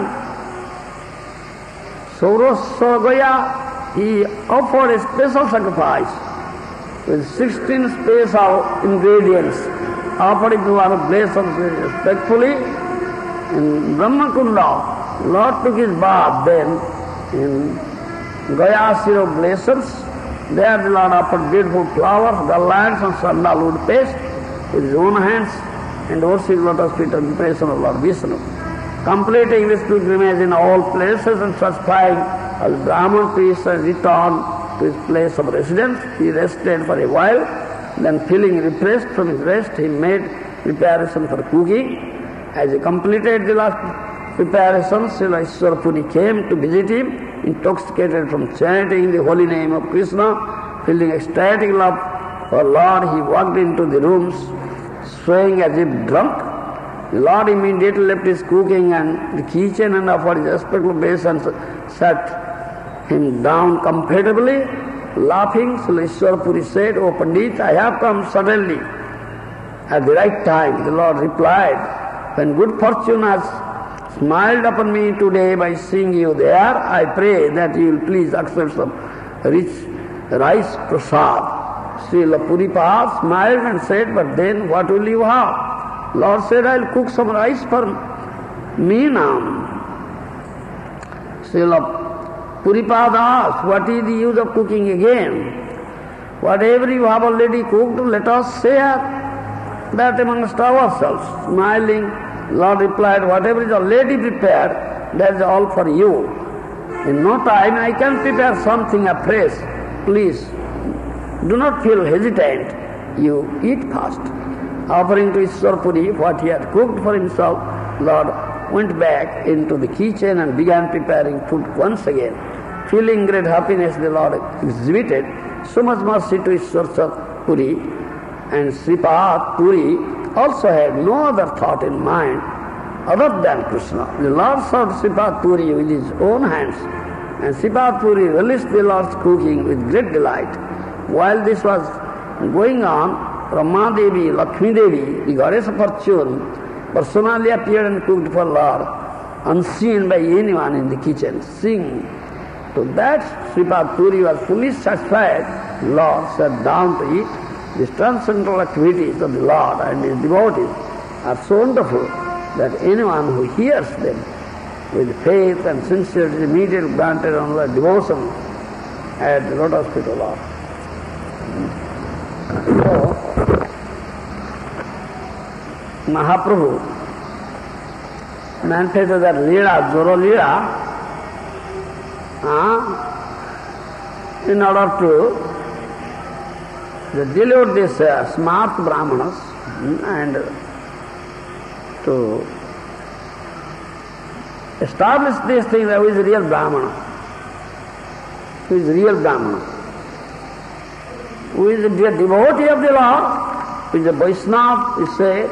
Saurasa Gaya, he offered a special sacrifice with 16 special ingredients, offered it to our blessings very respectfully. In Brahmakunda, the Lord took his bath then in Gaya Shiro blessings. There the Lord offered beautiful flowers, garlands and sandalwood paste with his own hands and worshipped lotus feet and impression of Lord Vishnu. Completing this pilgrimage in all places and satisfying as Brahman priest and returned to his place of residence, he rested for a while. Then feeling refreshed from his rest, he made preparation for cooking. As he completed the last preparations, Srila Ishwar Puri came to visit him, intoxicated from chanting the holy name of Krishna. Feeling ecstatic love for Lord, he walked into the rooms, swaying as if drunk. The Lord immediately left his cooking and the kitchen and offered his respectful obeisance, sat him down comfortably. Laughing, Srila Ishwar Puri said, "O Pandit, I have come suddenly at the right time." The Lord replied, "When good fortune has smiled upon me today by seeing you there, I pray that you will please accept some rich rice prasad. Srila Puripad smiled and said, but then what will you have? Lord said, I'll cook some rice for me now. Srila Puripad asked, what is the use of cooking again? Whatever you have already cooked, let us share that amongst ourselves. Smiling, Lord replied, whatever is already prepared, that is all for you. In no time I can prepare something afresh. Please, do not feel hesitant. You eat first. Offering to Ishwar Puri what he had cooked for himself, Lord went back into the kitchen and began preparing food once again. Feeling great happiness, the Lord exhibited so much mercy to Ishwar Puri, and Sripad Puri also had no other thought in mind other than Krishna. The Lord served Sripad Puri with his own hands, and Sripad Puri relished the Lord's cooking with great delight. While this was going on, Brahma Devi, Lakshmi Devi, the goddess of fortune, personally appeared and cooked for Lord, unseen by anyone in the kitchen. Seeing to that Sripad Puri was fully satisfied, Lord sat down to eat. These transcendental activities of the Lord and His devotees are so wonderful that anyone who hears them with faith and sincerity is immediately granted only devotion at the lotus feet of Lord. So, Mahaprabhu manifested that Leela, Joro Leela, in order to delude these smart Brahmanas and to establish this thing that who is real Brahmana, who is real Brahmana, who is a devotee of the Lord, who is a Vaishnava, we say,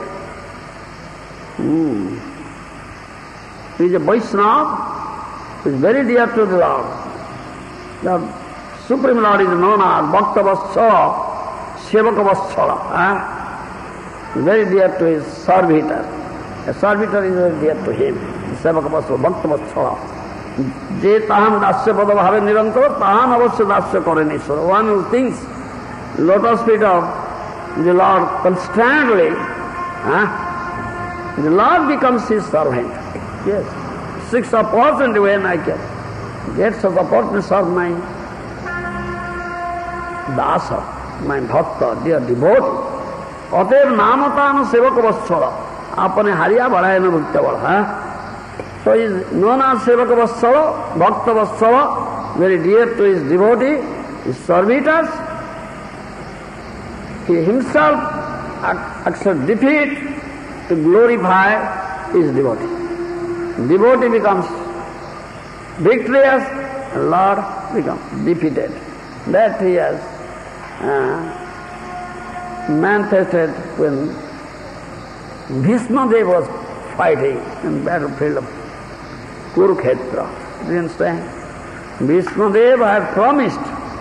who is a Vaishnava, who is very dear to the Lord. The Supreme Lord is known as Bhakta Vatsala, Sevaka Vatsala, very dear to his servitor. A servitor is very dear to him. Sevaka Vatsala, Bhakta Vatsala. Je taham dasya pada bhave nirantara, taham avasya dasya karen Ishvara. One who thinks lotus feet of the Lord constantly, the Lord becomes his servant. Yes. Seeks opportunity when I can get such opportunity to serve my dasa, my bhakta, dear devotee. Atev namatana sevaka vatsala. Apane hariya badhayana bhakta badha. So he is known as sevaka vatsala, bhakta vatsala, very dear to his devotee, his servitors. He himself accepts defeat to glorify his devotee. Devotee becomes victorious, and Lord becomes defeated. That he has manifested when Bhishma Dev was fighting in the battlefield of Kurukshetra. Do you understand? Bhishma Dev had promised,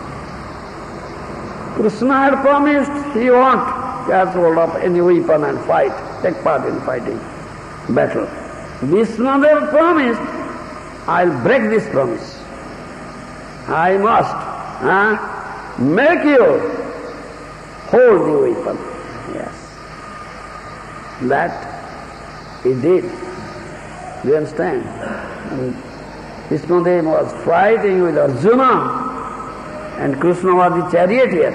Krishna had promised he won't catch hold of any weapon and fight, take part in fighting, battle. Bhishma Dev promised, I'll break this promise. I must make you hold the weapon. Yes. That he did. Do you understand? Bhishma Dev was fighting with Arjuna and Krishna was the charioteer.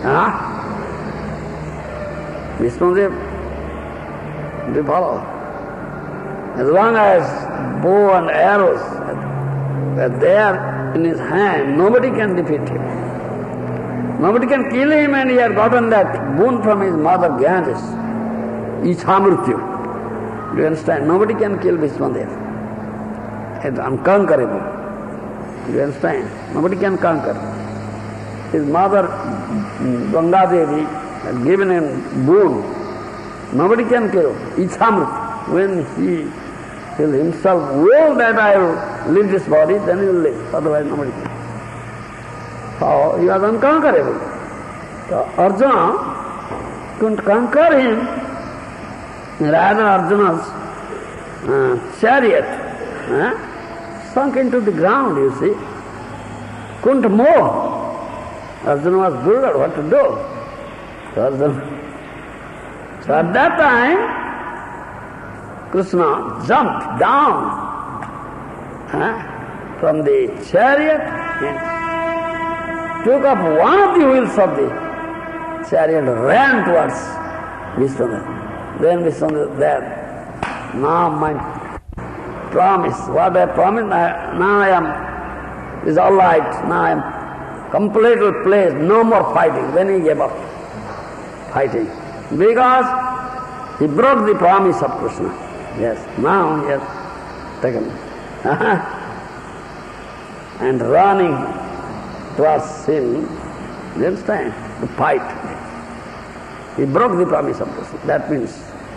Bhishma Dev, do you follow? As long as bow and arrows are there in his hand, nobody can defeat him. Nobody can kill him, and he had gotten that boon from his mother Ganges, Ichamrityu. Do you understand? Nobody can kill Bhishma Dev. It's unconquerable. Do you understand? Nobody can conquer. His mother Ganga Devi had given him boon. Nobody can kill Ichamrityu. When he will himself will that I will leave this body, then he will live. Otherwise nobody can. So he was unconquerable. So Arjuna couldn't conquer him. Rather Arjuna's chariot sunk into the ground, you see. Couldn't move. Arjuna was bewildered what to do. So at that time, Krishna jumped down from the chariot and took up one of the wheels of the chariot and ran towards Vishwanath. Then Vishwanath there. Now my promise, what I promised, now I am, is all right. Now I am completely pleased, no more fighting. Then he gave up fighting. Because he broke the promise of Krishna. Yes, now he has taken and running towards him, you understand, to fight. He broke the promise of Krishna. That means,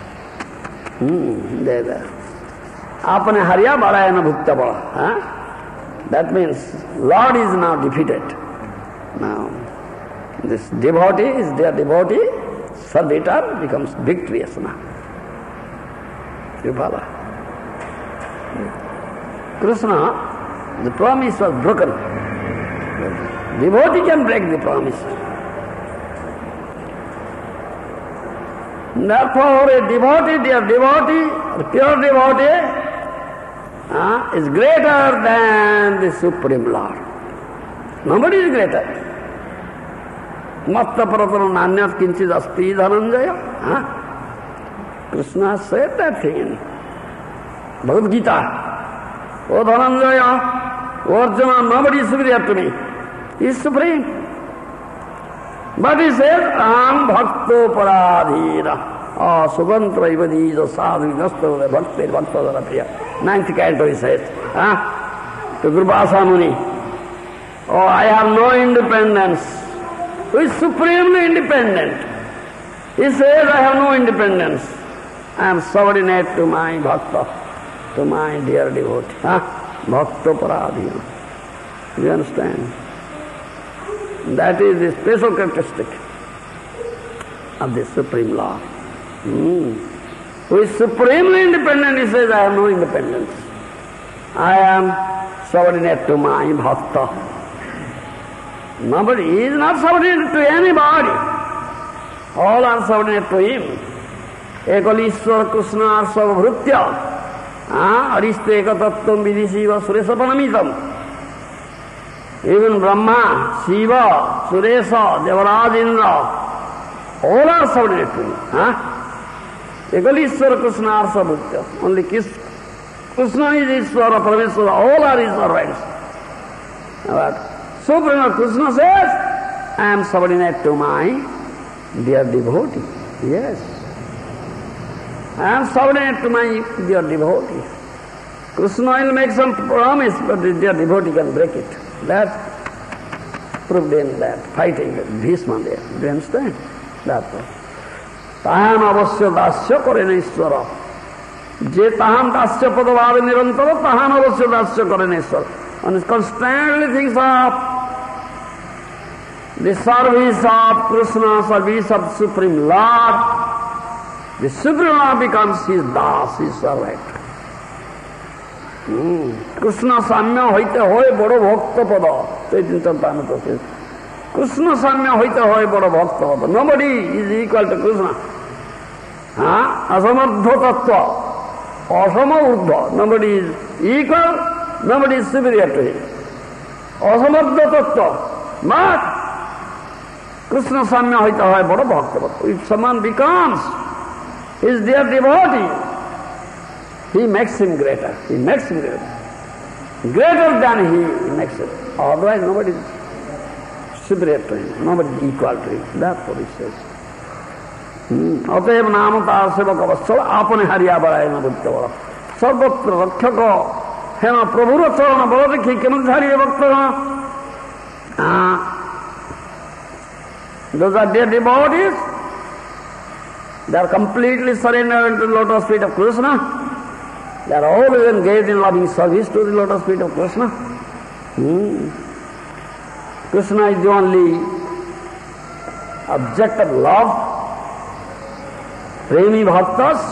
apne harya barayana bhukta bala. That means Lord is now defeated. Now, this devotee is their devotee, servitor becomes victorious now. You follow? Krishna, the promise was broken. Devotee can break the promise. Therefore, a devotee, dear devotee, a pure devotee, is greater than the Supreme Lord. Nobody is greater. Matta paratara nanyat kinchid asti dhananjaya. Krishna said that thing in Bhagavad Gita. Oh Dhananjaya, oh Arjuna, nobody is superior to me. He is supreme. But he says, Aham bhakto paradhira. Sugantra ivadija sadhu nastavada bhakti bhaktadara priya. 9th canto he says. To Durvasa Muni. Oh, I have no independence. Who is supremely independent? He says, I have no independence. I am subordinate to my bhakta, to my dear devotee. Bhakto paradhina. You understand? That is the special characteristic of the Supreme Lord. Who is supremely independent, he says, I have no independence. I am subordinate to my bhakta. Nobody is not subordinate to anybody. All are subordinate to him. Ekalishwar Krishna Arsava Bhrutya. Ariste Ekatattvam Vidhishiva Suresapanamitam. Even Brahma, Shiva, Suresa, Devarajindra, all are subordinate to him. Ekalishwara Krishna Arsa Bhutya. Only Krishna is Ishwara, Parameshwara, all are his servants. But Supreme Krishna says, I am subordinate to my dear devotee. Yes. I am subordinate to my dear devotee. Krishna will make some promise, but the dear devotee can break it. That proved in that fighting with Bhishma there. Do you understand? That's all. Tahan avasya dasya korena Ishvara. Je tahan dasya padavada nirantara, tahan avasya dasya korena Ishvara. One is constantly thinks of the service of Krishna, service of Supreme Lord. The Supreme Lord becomes his das, his servant. Krishna samya hoite hoy bado bhakta pada. Chaitanya Charitamrita says, Krishna samya hoite hoy bado bhakta pada. Nobody is equal to Krishna. Asamardha tattva, asama urdhva. Nobody is equal, nobody is superior to him. Asamardha tattva. But Krishna samya hoite hoy bado bhakta pada. If someone becomes his dear devotee, he makes him greater. He makes him greater. Greater than he makes him. Otherwise nobody is superior to him. Nobody is equal to him. That's what he says. अतएव नाम तार सेवक अवश्य आपने हरिया बड़ाए न बुद्ध बड़ा सर्वत्र रक्षक है ना प्रभु चरण बड़ा देखिए केमन हरिया भक्त those are dear devotees. They are completely surrendered to the lotus feet of Krishna. They are always engaged in loving service to the lotus feet of Krishna. Krishna is the only object of love. Premi bhaktas,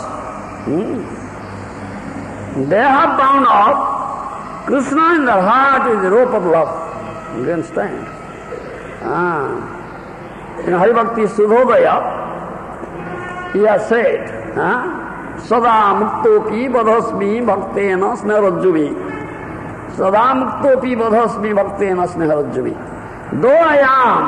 they have bound up Krishna in their heart with the rope of love. You understand? In Hari Bhakti Sudhodaya, he has said, Sada muktopi vadhasmi bhaktena sneharajjuvi. Sada muktopi vadhasmi bhaktena sneharajjuvi. Though I am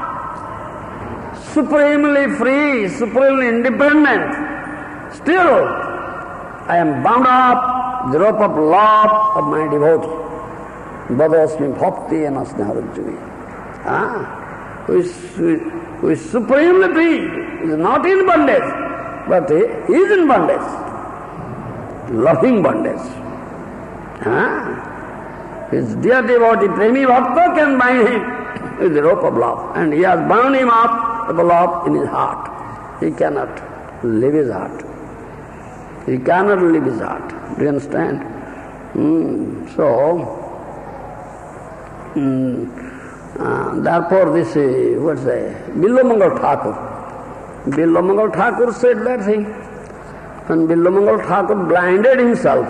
supremely free, supremely independent, still I am bound up with the rope of love of my devotee. Vadhasmi bhaktena sneharajjuvi. Who is supremely free, is not in bondage, but he is in bondage, loving bondage. His dear devotee, Premi Bhakta, can bind him with the rope of love, and he has bound him up with the love in his heart. He cannot leave his heart. He cannot leave his heart. Do you understand? Therefore this, Billamangal Thakur. Billamangal Thakur said that thing. When Billamangal Thakur blinded himself,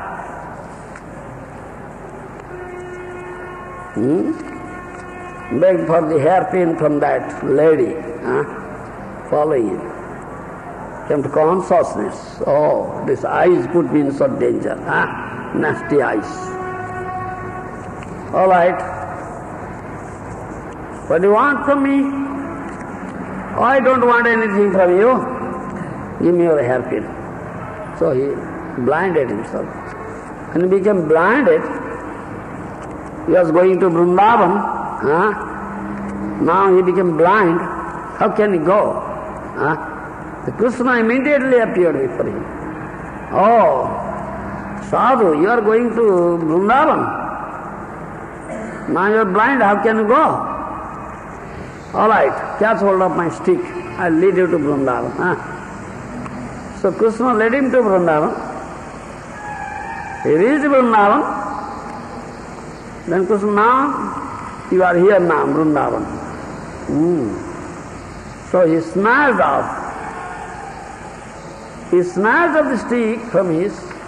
begged for the hairpin from that lady, following him. Came to consciousness. Oh, this eyes put me in such danger. Nasty eyes. All right. What do you want from me? Oh, I don't want anything from you. Give me your hairpin. So he blinded himself. When he became blinded, he was going to Vrindavan. Now he became blind. How can he go? The Krishna immediately appeared before him. Oh, Sadhu, you are going to Vrindavan. Now you are blind, how can you go? All right, catch hold of my stick. I'll lead you to Vrindavan. So Krishna led him to Vrindavan. He reached Vrindavan. Then Krishna, now you are here now, Vrindavan. So he snatched off. He snatched off the stick from his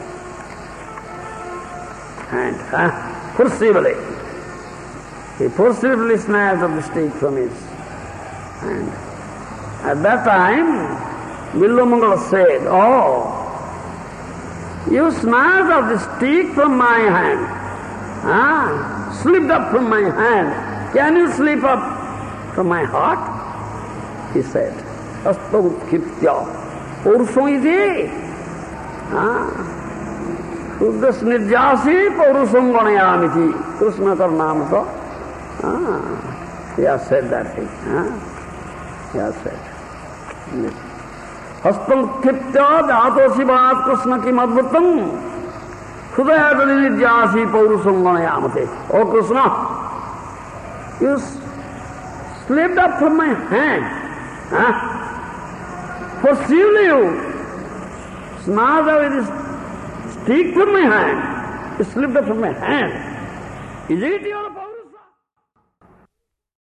hand, forcibly. He forcibly snatched off the stick from his hand. At that time, Billamangal said, oh, you snatched off the stick from my hand, slipped up from my hand. Can you slip up from my heart? He said, Astu Kiptya, Purusham iti, Shuddhas nirjasi Purusham ganayamiti, Krishna karnamata. He has said that thing. He has said. Hastam Kiptya jato sivat Krishna kim adbhutam, Hudayatali nirjasi Purusham ganayamati. Oh Krishna, you slipped up from my hand. Forcibly you snatched away this stick from my hand. You slipped up from my hand. Is it your fault?